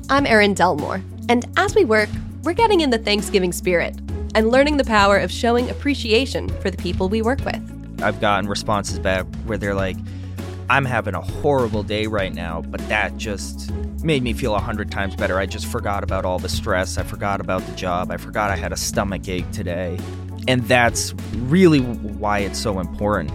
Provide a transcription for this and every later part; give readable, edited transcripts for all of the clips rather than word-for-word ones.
I'm Erin Delmore, and as we work, we're getting in the Thanksgiving spirit and learning the power of showing appreciation for the people we work with. I've gotten responses back where they're like, I'm having a horrible day right now, but that just made me feel 100 times better. I just forgot about all the stress. I forgot about the job. I forgot I had a stomach ache today. And that's really why it's so important.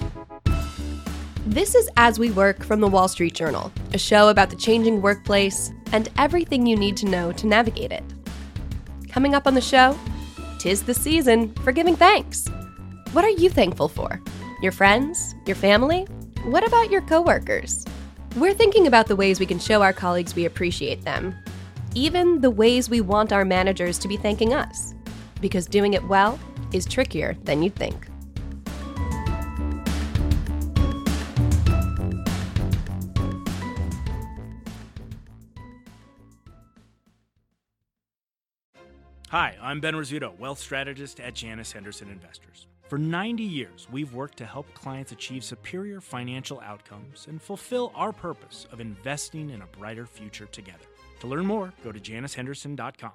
This is As We Work from the Wall Street Journal, a show about the changing workplace and everything you need to know to navigate it. Coming up on the show, 'tis the season for giving thanks. What are you thankful for? Your friends? Your family? What about your coworkers? We're thinking about the ways we can show our colleagues we appreciate them, even the ways we want our managers to be thanking us, because doing it well is trickier than you'd think. Hi, I'm Ben Rizzuto, wealth strategist at Janus Henderson Investors. For 90 years, we've worked to help clients achieve superior financial outcomes and fulfill our purpose of investing in a brighter future together. To learn more, go to janushenderson.com.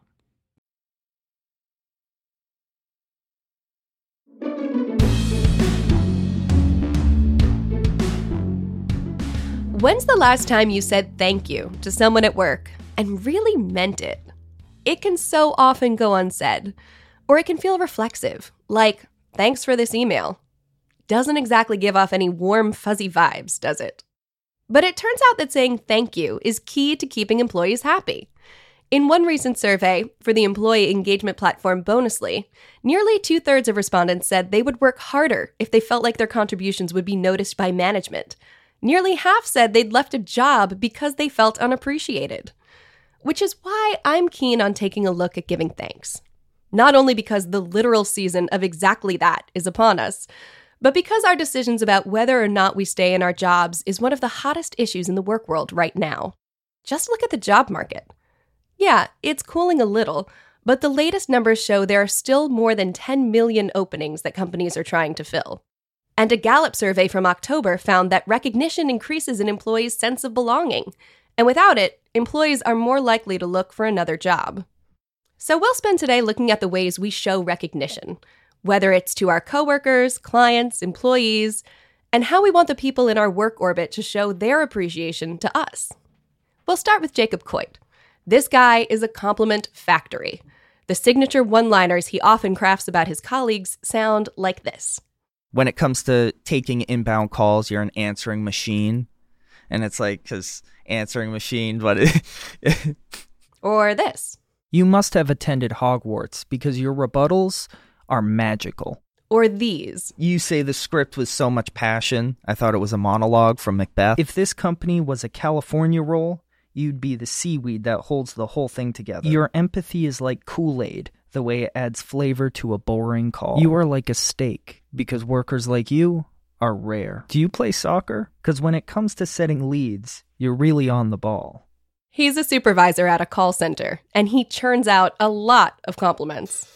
When's the last time you said thank you to someone at work and really meant it? It can so often go unsaid, or it can feel reflexive, like, thanks for this email. Doesn't exactly give off any warm, fuzzy vibes, does it? But it turns out that saying thank you is key to keeping employees happy. In one recent survey for the employee engagement platform Bonusly, nearly 2/3 of respondents said they would work harder if they felt like their contributions would be noticed by management. Nearly half said they'd left a job because they felt unappreciated. Which is why I'm keen on taking a look at giving thanks. Not only because the literal season of exactly that is upon us, but because our decisions about whether or not we stay in our jobs is one of the hottest issues in the work world right now. Just look at the job market. Yeah, it's cooling a little, but the latest numbers show there are still more than 10 million openings that companies are trying to fill. And a Gallup survey from October found that recognition increases an employee's sense of belonging. And without it, employees are more likely to look for another job. So we'll spend today looking at the ways we show recognition, whether it's to our coworkers, clients, employees, and how we want the people in our work orbit to show their appreciation to us. We'll start with Jacob Coit. This guy is a compliment factory. The signature one-liners he often crafts about his colleagues sound like this. When it comes to taking inbound calls, you're an answering machine. And it's like, because answering machine, but Or this. You must have attended Hogwarts because your rebuttals are magical. Or these. You say the script with so much passion. I thought it was a monologue from Macbeth. If this company was a California roll, you'd be the seaweed that holds the whole thing together. Your empathy is like Kool-Aid, the way it adds flavor to a boring call. You are like a steak because workers like you are rare. Do you play soccer? Because when it comes to setting leads, you're really on the ball. He's a supervisor at a call center, and he churns out a lot of compliments.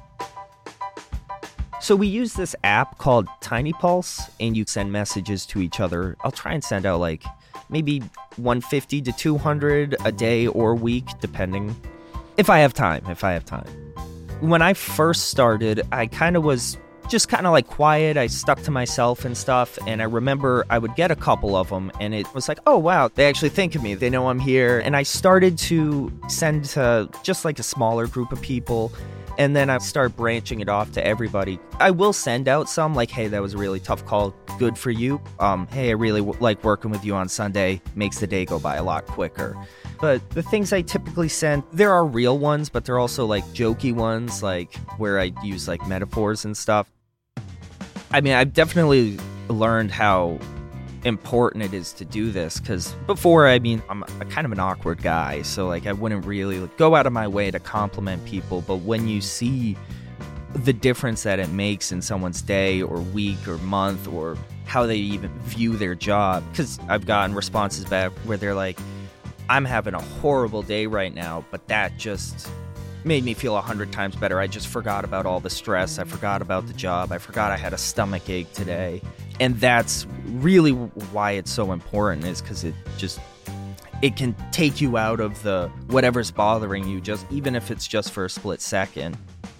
So we use this app called Tiny Pulse, and you send messages to each other. I'll try and send out like maybe 150 to 200 a day or week, depending. If I have time. When I first started, I kind of was just kind of like quiet. I stuck to myself and stuff. And I remember I would get a couple of them and it was like, oh, wow, they actually think of me. They know I'm here. And I started to send to just like a smaller group of people. And then I start branching it off to everybody. I will send out some like, hey, that was a really tough call. Good for you. Hey, I really like working with you on Sunday. Makes the day go by a lot quicker. But the things I typically send, there are real ones, but they're also like jokey ones, like where I use like metaphors and stuff. I mean, I've definitely learned how important it is to do this because before, I mean, I'm a kind of an awkward guy, so like I wouldn't really go out of my way to compliment people. But when you see the difference that it makes in someone's day or week or month or how they even view their job, because I've gotten responses back where they're like, I'm having a horrible day right now, but that just made me feel 100 times better. I just forgot about all the stress. I forgot about the job. I forgot I had a stomach ache today. And that's really why it's so important, is because it can take you out of the whatever's bothering you, just even if it's just for a split second.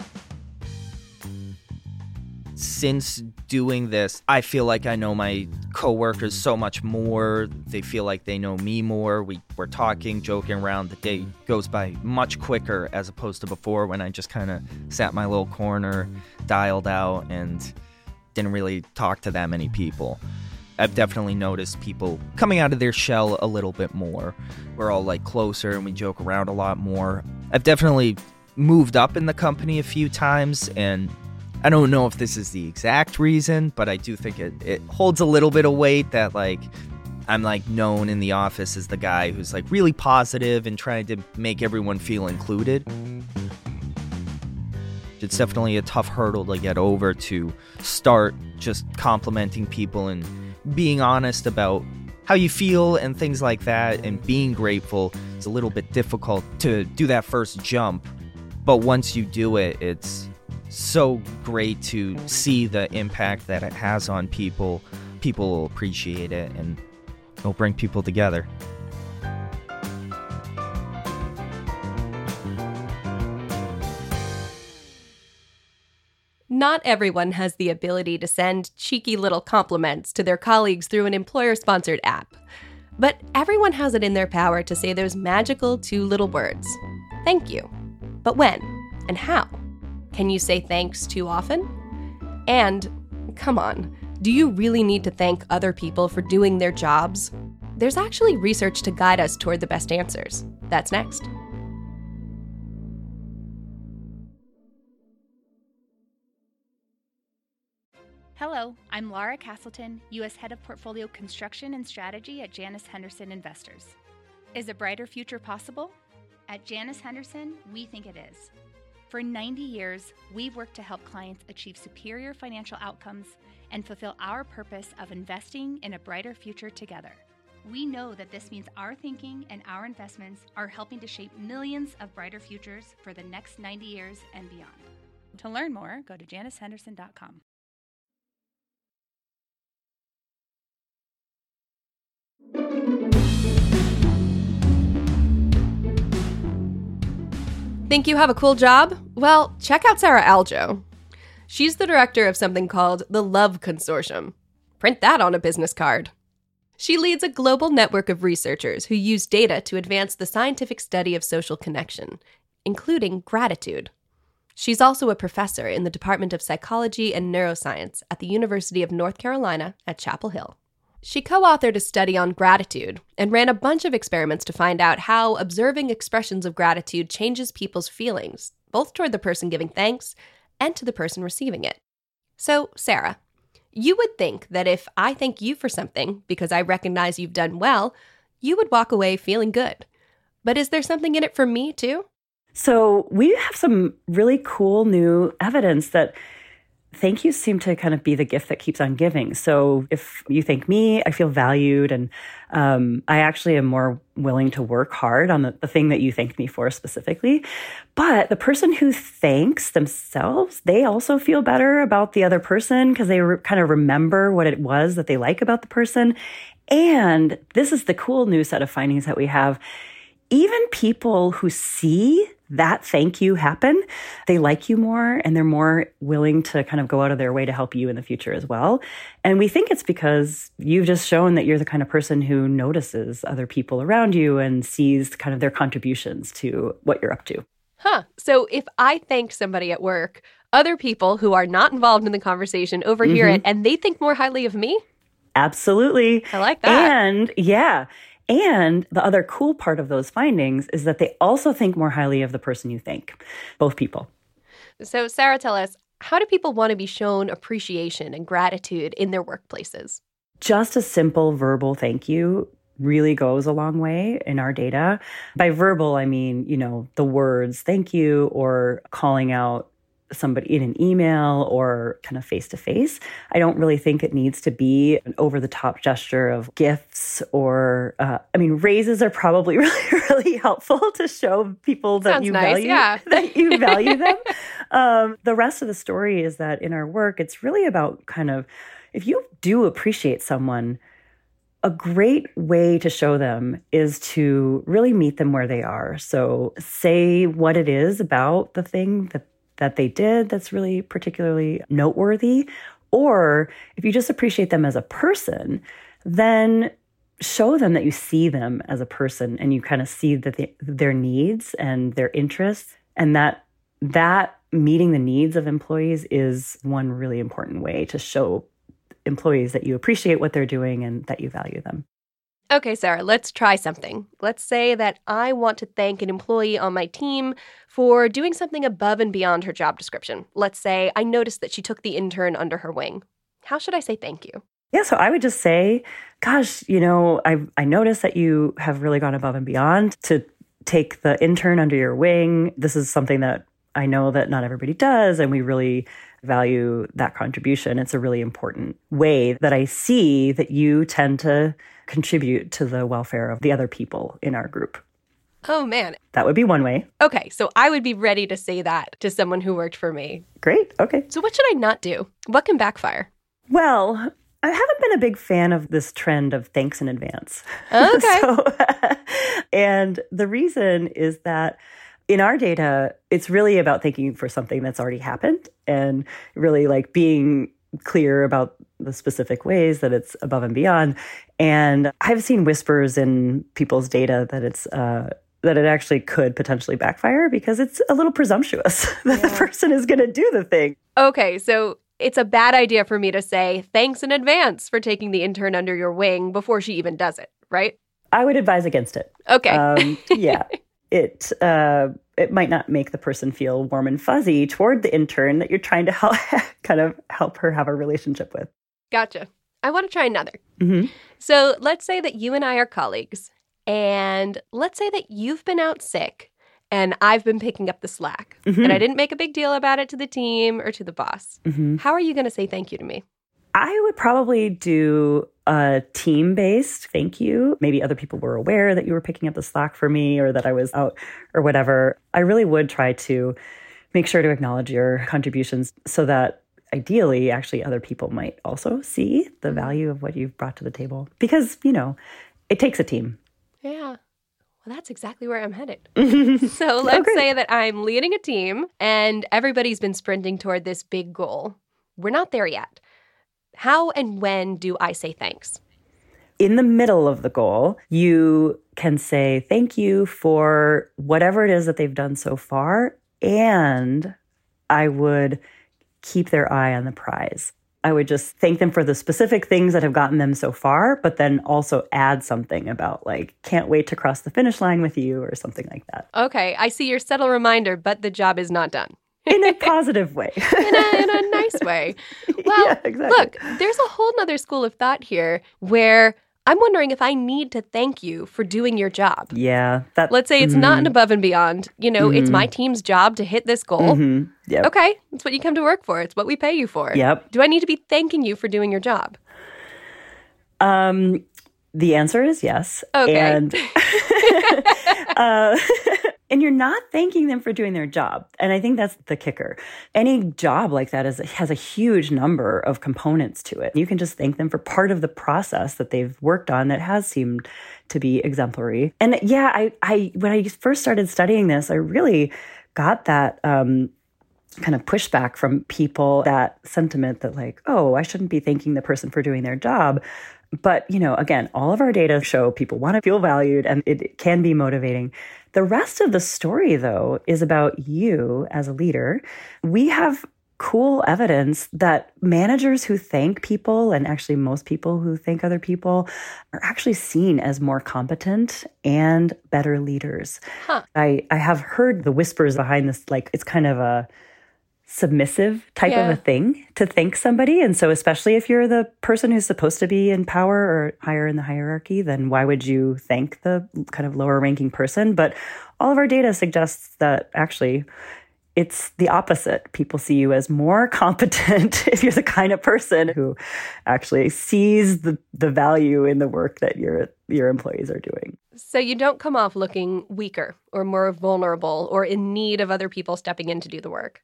Since doing this, I feel like I know my coworkers so much more. They feel like they know me more. We're talking, joking around. The day goes by much quicker as opposed to before when I just kind of sat in my little corner, dialed out, and didn't really talk to that many people. I've definitely noticed people coming out of their shell a little bit more. We're all like closer and we joke around a lot more. I've definitely moved up in the company a few times, and I don't know if this is the exact reason, but I do think it holds a little bit of weight that like I'm like known in the office as the guy who's like really positive and trying to make everyone feel included. It's definitely a tough hurdle to get over, to start just complimenting people and being honest about how you feel and things like that, and being grateful. It's a little bit difficult to do that first jump, but once you do it, it's so great to see the impact that it has on people. People will appreciate it, and it'll bring people together. Not everyone has the ability to send cheeky little compliments to their colleagues through an employer-sponsored app. But everyone has it in their power to say those magical 2 little words. Thank you. But when? And how? Can you say thanks too often? And, come on, do you really need to thank other people for doing their jobs? There's actually research to guide us toward the best answers. That's next. Hello, I'm Laura Castleton, U.S. Head of Portfolio Construction and Strategy at Janus Henderson Investors. Is a brighter future possible? At Janus Henderson, we think it is. For 90 years, we've worked to help clients achieve superior financial outcomes and fulfill our purpose of investing in a brighter future together. We know that this means our thinking and our investments are helping to shape millions of brighter futures for the next 90 years and beyond. To learn more, go to janushenderson.com. Think you have a cool job? Well, check out Sarah Aljo. She's the director of something called the Love Consortium. Print that on a business card. She leads a global network of researchers who use data to advance the scientific study of social connection, including gratitude. She's also a professor in the Department of Psychology and Neuroscience at the University of North Carolina at Chapel Hill. She co-authored a study on gratitude and ran a bunch of experiments to find out how observing expressions of gratitude changes people's feelings, both toward the person giving thanks and to the person receiving it. So, Sarah, you would think that if I thank you for something because I recognize you've done well, you would walk away feeling good. But is there something in it for me, too? So we have some really cool new evidence that thank yous seem to kind of be the gift that keeps on giving. So if you thank me, I feel valued, and I actually am more willing to work hard on the thing that you thanked me for specifically. But the person who thanks themselves, they also feel better about the other person because they kind of remember what it was that they like about the person. And this is the cool new set of findings that we have. Even people who see that thank you happen, they like you more and they're more willing to kind of go out of their way to help you in the future as well. And we think it's because you've just shown that you're the kind of person who notices other people around you and sees kind of their contributions to what you're up to. So if I thank somebody at work, other people who are not involved in the conversation overhear it and they think more highly of me? Absolutely. I like that. And yeah. And the other cool part of those findings is that they also think more highly of the person you thank, both people. So, Sarah, tell us, how do people want to be shown appreciation and gratitude in their workplaces? Just a simple verbal thank you really goes a long way in our data. By verbal, I mean, the words thank you or calling out somebody in an email or kind of face-to-face. I don't really think it needs to be an over-the-top gesture of gifts or, raises are probably really, really helpful to show people that you value, that you value them. The rest of the story is that in our work, it's really about kind of, if you do appreciate someone, a great way to show them is to really meet them where they are. So say what it is about the thing that they did that's really particularly noteworthy. Or if you just appreciate them as a person, then show them that you see them as a person and you kind of see that their needs and their interests, and that meeting the needs of employees is one really important way to show employees that you appreciate what they're doing and that you value them. Okay, Sarah, let's try something. Let's say that I want to thank an employee on my team for doing something above and beyond her job description. Let's say I noticed that she took the intern under her wing. How should I say thank you? Yeah, so I would just say, gosh, I noticed that you have really gone above and beyond to take the intern under your wing. This is something that I know that not everybody does, and we really value that contribution. It's a really important way that I see that you tend to contribute to the welfare of the other people in our group. Oh, man. That would be one way. Okay, so I would be ready to say that to someone who worked for me. Great. Okay. So what should I not do? What can backfire? Well, I haven't been a big fan of this trend of thanks in advance. Okay. And the reason is that in our data, it's really about thanking for something that's already happened and really like being clear about the specific ways that it's above and beyond. And I've seen whispers in people's data that it's that it actually could potentially backfire because it's a little presumptuous that the person is going to do the thing. Okay, so it's a bad idea for me to say thanks in advance for taking the intern under your wing before she even does it, right? I would advise against it. Okay. Yeah. It might not make the person feel warm and fuzzy toward the intern that you're trying to help her have a relationship with. Gotcha. I want to try another. Mm-hmm. So let's say that you and I are colleagues, and let's say that you've been out sick and I've been picking up the slack, and I didn't make a big deal about it to the team or to the boss. Mm-hmm. How are you going to say thank you to me? I would probably do a team-based thank you. Maybe other people were aware that you were picking up the slack for me or that I was out or whatever. I really would try to make sure to acknowledge your contributions so that ideally, actually, other people might also see the value of what you've brought to the table. Because, it takes a team. Yeah. Well, that's exactly where I'm headed. So let's say that I'm leading a team and everybody's been sprinting toward this big goal. We're not there yet. How and when do I say thanks? In the middle of the goal, you can say thank you for whatever it is that they've done so far, and I would keep their eye on the prize. I would just thank them for the specific things that have gotten them so far, but then also add something about can't wait to cross the finish line with you or something like that. Okay, I see your subtle reminder, but the job is not done. In a positive way. in a nice way. Well, yeah, exactly. Look, there's a whole nother school of thought here where I'm wondering if I need to thank you for doing your job. Yeah. Let's say it's not an above and beyond. It's my team's job to hit this goal. Mm-hmm. Yep. Okay, it's what you come to work for. It's what we pay you for. Yep. Do I need to be thanking you for doing your job? The answer is yes. Okay. And and you're not thanking them for doing their job. And I think that's the kicker. Any job like that has a huge number of components to it. You can just thank them for part of the process that they've worked on that has seemed to be exemplary. And yeah, I when I first started studying this, I really got that kind of pushback from people, that sentiment that I shouldn't be thanking the person for doing their job. But, again, all of our data show people want to feel valued and it can be motivating. The rest of the story, though, is about you as a leader. We have cool evidence that managers who thank people, and actually most people who thank other people, are actually seen as more competent and better leaders. Huh. I have heard the whispers behind this, it's kind of a submissive type of a thing to thank somebody. And so especially if you're the person who's supposed to be in power or higher in the hierarchy, then why would you thank the kind of lower ranking person? But all of our data suggests that actually it's the opposite. People see you as more competent if you're the kind of person who actually sees the value in the work that your employees are doing. So you don't come off looking weaker or more vulnerable or in need of other people stepping in to do the work.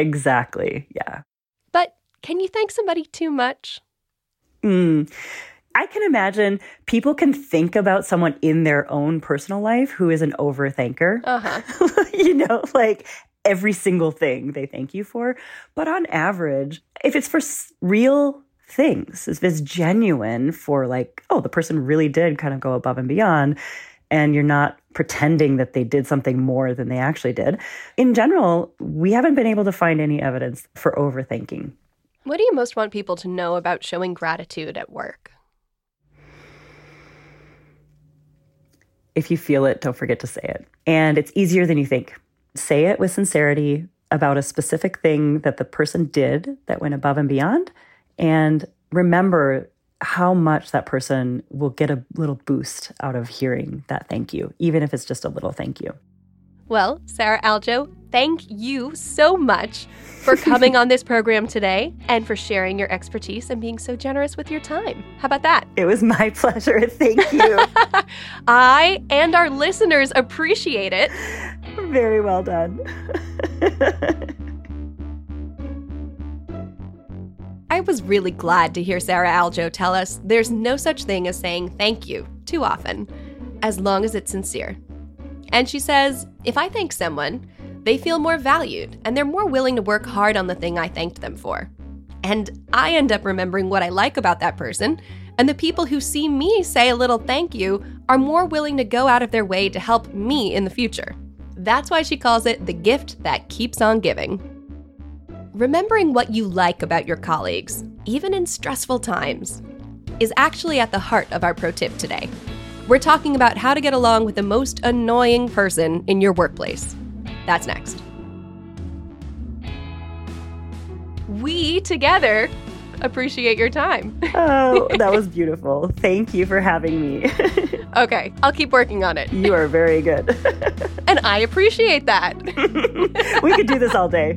Exactly. Yeah. But can you thank somebody too much? I can imagine people can think about someone in their own personal life who is an overthinker. Like every single thing they thank you for. But on average, if it's for real things, if it's genuine for like, oh, the person really did kind of go above and beyond, and you're not pretending that they did something more than they actually did. In general, we haven't been able to find any evidence for overthinking. What do you most want people to know about showing gratitude at work? If you feel it, don't forget to say it. And it's easier than you think. Say it with sincerity about a specific thing that the person did that went above and beyond. And remember how much that person will get a little boost out of hearing that thank you, even if it's just a little thank you. Well, Sarah Aljo, thank you so much for coming on this program today and for sharing your expertise and being so generous with your time. How about that? It was my pleasure. Thank you. I and our listeners appreciate it. Very well done. I was really glad to hear Sarah Aljo tell us there's no such thing as saying thank you too often, as long as it's sincere. And she says, if I thank someone, they feel more valued and they're more willing to work hard on the thing I thanked them for. And I end up remembering what I like about that person, and the people who see me say a little thank you are more willing to go out of their way to help me in the future. That's why she calls it the gift that keeps on giving. Remembering what you like about your colleagues, even in stressful times, is actually at the heart of our pro tip today. We're talking about how to get along with the most annoying person in your workplace. That's next. We, together, appreciate your time. Oh, that was beautiful. Thank you for having me. Okay, I'll keep working on it. You are very good. And I appreciate that. We could do this all day.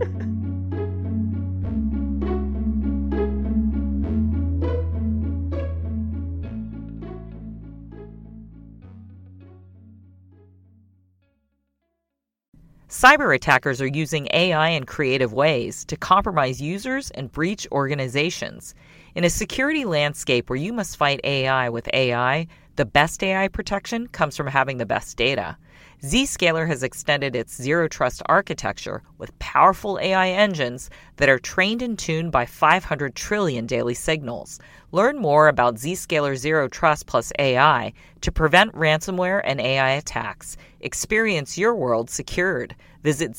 Cyber attackers are using AI in creative ways to compromise users and breach organizations. In a security landscape where you must fight AI with AI, the best AI protection comes from having the best data. Zscaler has extended its Zero Trust architecture with powerful AI engines that are trained and tuned by 500 trillion daily signals. Learn more about Zscaler Zero Trust plus AI to prevent ransomware and AI attacks. Experience your world secured. Visit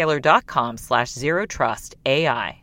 zscaler.com/zerotrustai.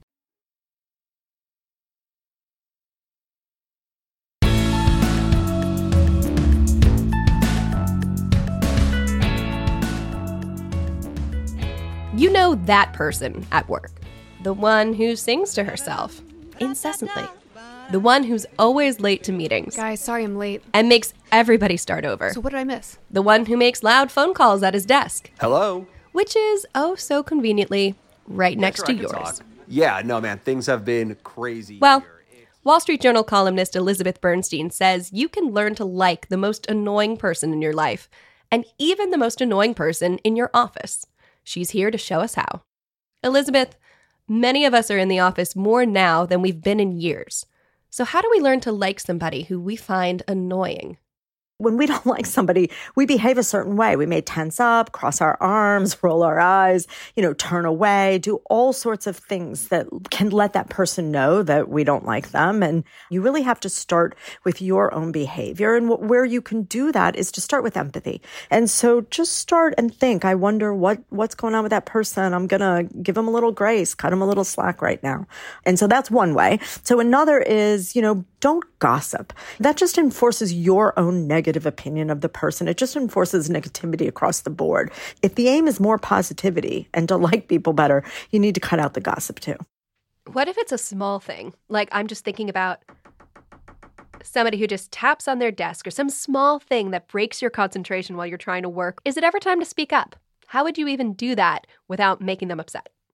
You know that person at work. The one who sings to herself incessantly. The one who's always late to meetings. Guys, sorry I'm late. And makes everybody start over. So what did I miss? The one who makes loud phone calls at his desk. Hello? Which is, oh so conveniently, right next to yours. Yeah, no, man, things have been crazy. Well, Wall Street Journal columnist Elizabeth Bernstein says you can learn to like the most annoying person in your life, and even the most annoying person in your office. She's here to show us how. Elizabeth, many of us are in the office more now than we've been in years. So how do we learn to like somebody who we find annoying? When we don't like somebody, we behave a certain way. We may tense up, cross our arms, roll our eyes, turn away, do all sorts of things that can let that person know that we don't like them. And you really have to start with your own behavior. And where you can do that is to start with empathy. And so just start and think, I wonder what's going on with that person. I'm going to give them a little grace, cut them a little slack right now. And so that's one way. So another is, don't gossip. That just enforces your own negative opinion of the person. It just enforces negativity across the board. If the aim is more positivity and to like people better, you need to cut out the gossip too. What if it's a small thing? Like I'm just thinking about somebody who just taps on their desk or some small thing that breaks your concentration while you're trying to work. Is it ever time to speak up? How would you even do that without making them upset?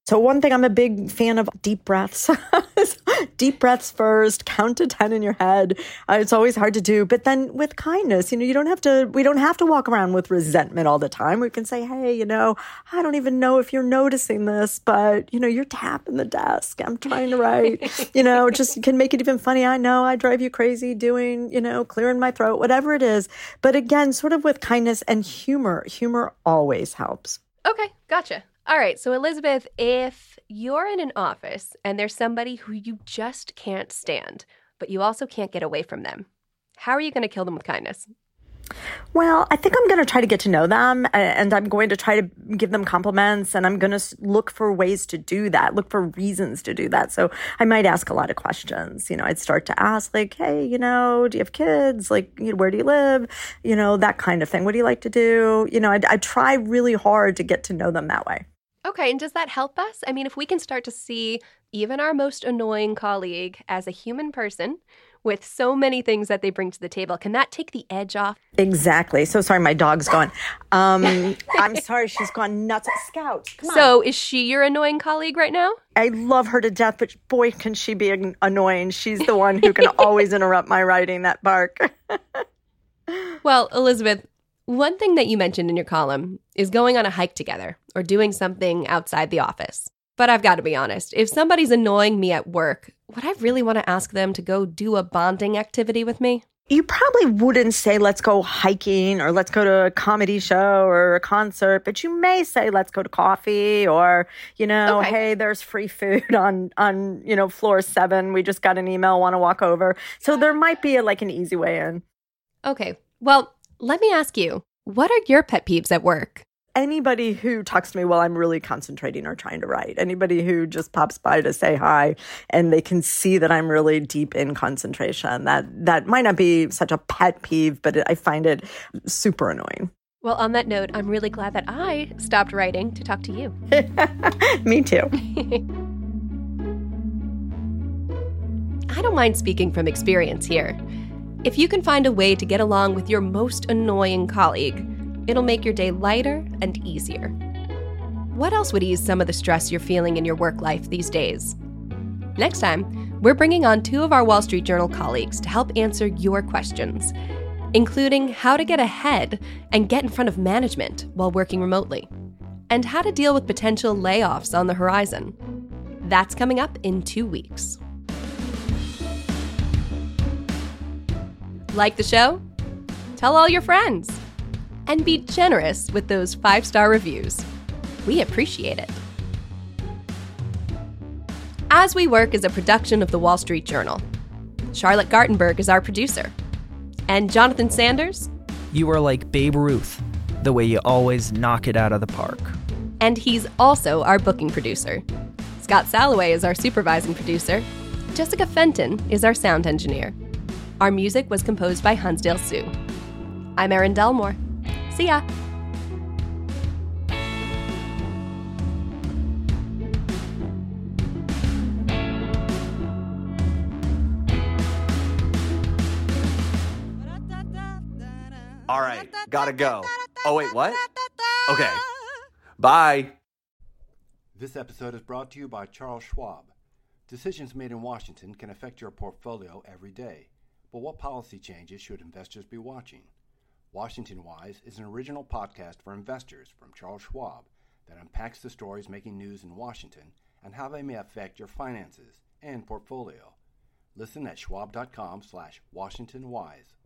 So one thing, I'm a big fan of deep breaths. Deep breaths first, count to 10 in your head. It's always hard to do. But then with kindness, we don't have to walk around with resentment all the time. We can say, hey, I don't even know if you're noticing this, but, you're tapping the desk. I'm trying to write, just can make it even funny. I know I drive you crazy doing, clearing my throat, whatever it is. But again, sort of with kindness and humor always helps. Okay, gotcha. All right, so Elizabeth, if you're in an office and there's somebody who you just can't stand, but you also can't get away from them, how are you going to kill them with kindness? Well, I think I'm going to try to get to know them, and I'm going to try to give them compliments, and I'm going to look for ways to do that, look for reasons to do that. So I might ask a lot of questions. I'd start to ask like, hey, do you have kids? Like, where do you live? That kind of thing. What do you like to do? I'd try really hard to get to know them that way. Okay, and does that help us? I mean, if we can start to see even our most annoying colleague as a human person with so many things that they bring to the table, can that take the edge off? Exactly. So sorry, my dog's gone. I'm sorry, she's gone nuts. Scout, come on. So is she your annoying colleague right now? I love her to death, but boy, can she be annoying. She's the one who can always interrupt my writing, that bark. Well, Elizabeth, one thing that you mentioned in your column is going on a hike together or doing something outside the office. But I've got to be honest, if somebody's annoying me at work, would I really want to ask them to go do a bonding activity with me? You probably wouldn't say, let's go hiking or let's go to a comedy show or a concert, but you may say, let's go to coffee or, okay, hey, there's free food on floor 7. We just got an email, want to walk over. So there might be an easy way in. Okay, well, let me ask you, what are your pet peeves at work? Anybody who talks to me while I'm really concentrating or trying to write, anybody who just pops by to say hi and they can see that I'm really deep in concentration, that might not be such a pet peeve, but I find it super annoying. Well, on that note, I'm really glad that I stopped writing to talk to you. Me too. I don't mind speaking from experience here. If you can find a way to get along with your most annoying colleague, it'll make your day lighter and easier. What else would ease some of the stress you're feeling in your work life these days? Next time, we're bringing on 2 of our Wall Street Journal colleagues to help answer your questions, including how to get ahead and get in front of management while working remotely, and how to deal with potential layoffs on the horizon. That's coming up in 2 weeks. Like the show? Tell all your friends. And be generous with those 5-star reviews. We appreciate it. As We Work is a production of the Wall Street Journal. Charlotte Gartenberg is our producer. And Jonathan Sanders? You are like Babe Ruth, the way you always knock it out of the park. And he's also our booking producer. Scott Salloway is our supervising producer. Jessica Fenton is our sound engineer. Our music was composed by Hunsdale Sue. I'm Erin Delmore. See ya! All right, gotta go. Oh, wait, what? Okay. Bye. This episode is brought to you by Charles Schwab. Decisions made in Washington can affect your portfolio every day. But what policy changes should investors be watching? Washington Wise is an original podcast for investors from Charles Schwab that unpacks the stories making news in Washington and how they may affect your finances and portfolio. Listen at schwab.com/WashingtonWise.